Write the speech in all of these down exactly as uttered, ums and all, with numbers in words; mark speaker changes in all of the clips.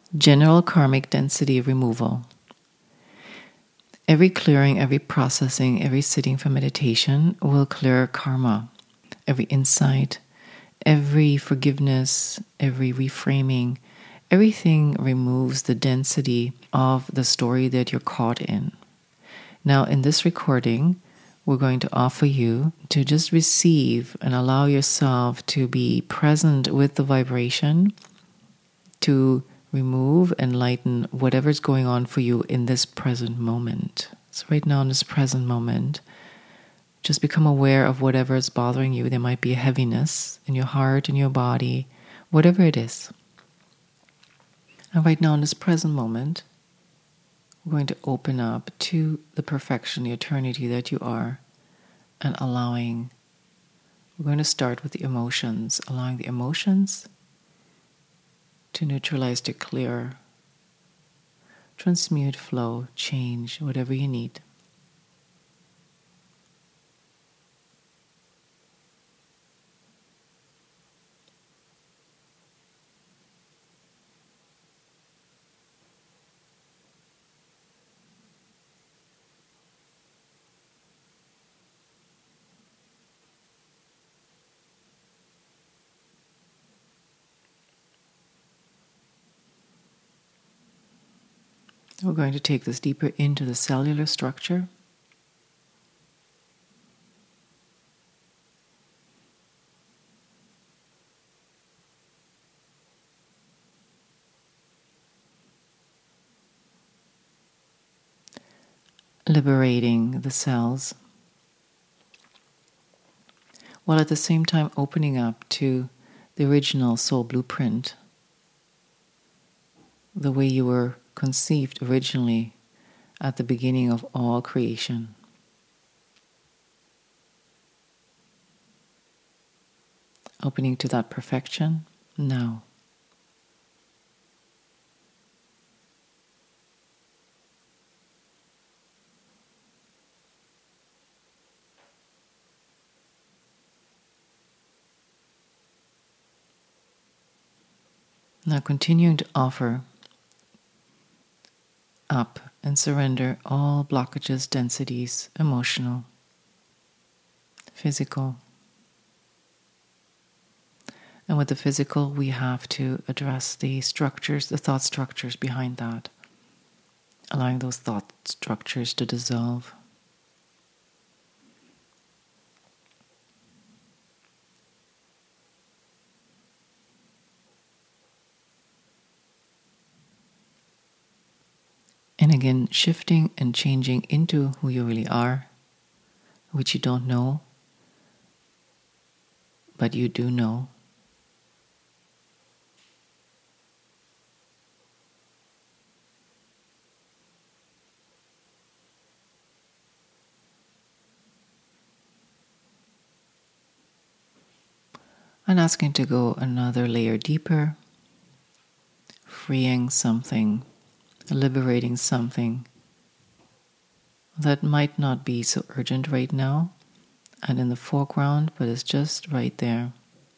Speaker 1: General karmic density removal. Every clearing, every processing, every sitting for meditation will clear karma. Every insight, every forgiveness, every reframing, everything removes the density of the story that you're caught in. Now, in this recording, we're going to offer you to just receive and allow yourself to be present with the vibration, to remove and lighten whatever's going on for you in this present moment. So right now in this present moment, just become aware of whatever is bothering you. There might be a heaviness in your heart, in your body, whatever it is. And right now in this present moment, we're going to open up to the perfection, the eternity that you are, and allowing. We're going to start with the emotions, allowing the emotions to neutralize, to clear, transmute, flow, change, whatever you need. We're going to take this deeper into the cellular structure. Liberating the cells, while at the same time opening up to the original soul blueprint, the way you were conceived originally at the beginning of all creation. Opening to that perfection now. Now continuing to offer up and surrender all blockages, densities, emotional, physical. And with the physical, we have to address the structures, the thought structures behind that, allowing those thought structures to dissolve. And again, shifting and changing into who you really are, which you don't know, but you do know. And asking to go another layer deeper, freeing something, liberating something that might not be so urgent right now and in the foreground, but it's just right there.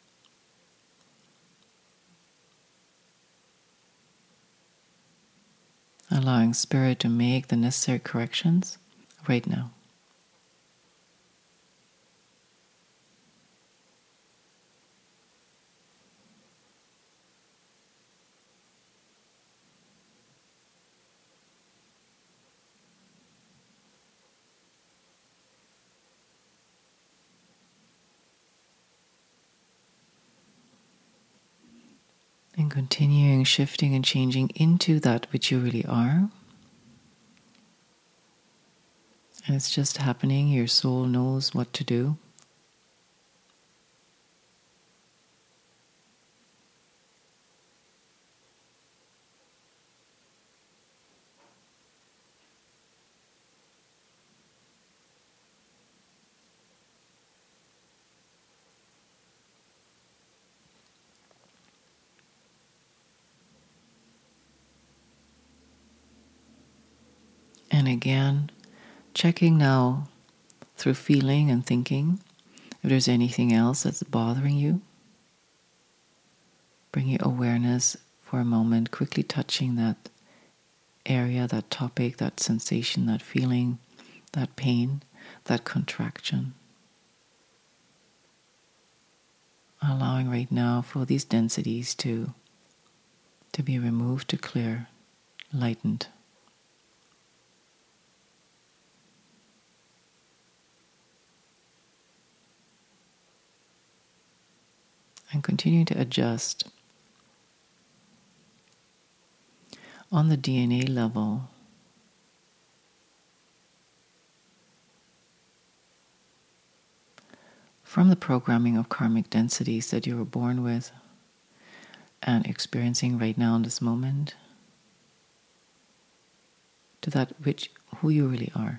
Speaker 1: Allowing Spirit to make the necessary corrections right now. And continuing, shifting and changing into that which you really are. And it's just happening. Your soul knows what to do. And again, checking now through feeling and thinking if there's anything else that's bothering you. Bring your awareness for a moment, quickly touching that area, that topic, that sensation, that feeling, that pain, that contraction. Allowing right now for these densities to, to be removed, to clear, lightened. And continue to adjust on the D N A level. From the programming of karmic densities that you were born with and experiencing right now in this moment, to that which who you really are.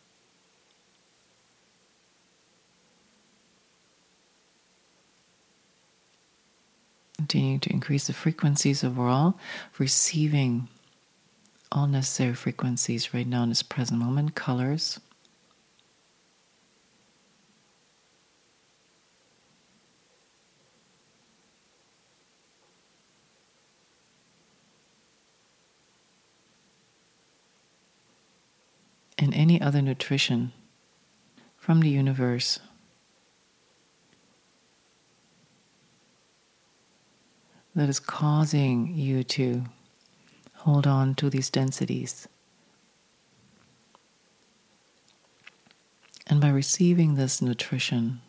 Speaker 1: Continuing to increase the frequencies overall, receiving all necessary frequencies right now in this present moment, colors. And any other nutrition from the universe that is causing you to hold on to these densities. And by receiving this nutrition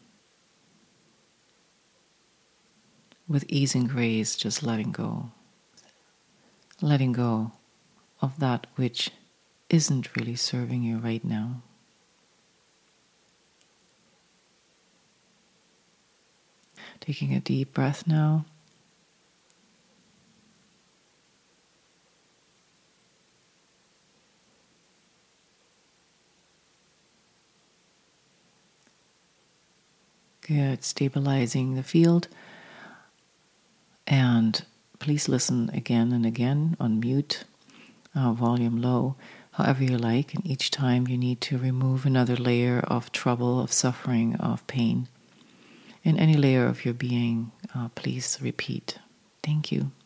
Speaker 1: with ease and grace, just letting go. Letting go of that which isn't really serving you right now. Taking a deep breath now. Good. Stabilizing the field. And please listen again and again on mute, uh, volume low, however you like. And each time you need to remove another layer of trouble, of suffering, of pain. In any layer of your being, uh, please repeat. Thank you.